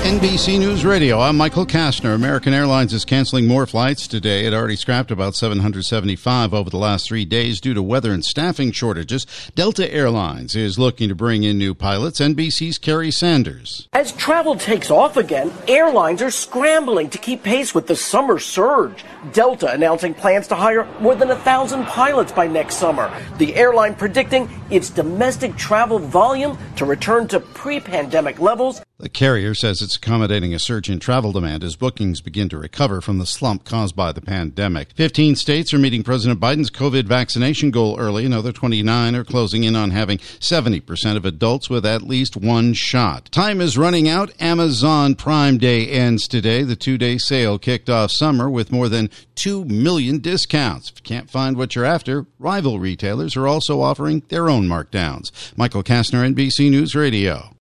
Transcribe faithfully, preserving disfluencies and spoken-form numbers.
N B C News Radio, I'm Michael Kastner. American Airlines is canceling more flights today. It already scrapped about seven hundred seventy-five over the last three days due to weather and staffing shortages. Delta Airlines is looking to bring in new pilots. N B C's Kerry Sanders. As travel takes off again, airlines are scrambling to keep pace with the summer surge. Delta announcing plans to hire more than one thousand pilots by next summer. The airline predicting its domestic travel volume to return to pre-pandemic levels. The carrier says it's accommodating a surge in travel demand as bookings begin to recover from the slump caused by the pandemic. Fifteen states are meeting President Biden's COVID vaccination goal early. Another twenty-nine are closing in on having seventy percent of adults with at least one shot. Time is running out. Amazon Prime Day ends today. The two-day sale kicked off summer with more than two million discounts. If you can't find what you're after, rival retailers are also offering their own markdowns. Michael Kastner, N B C News Radio.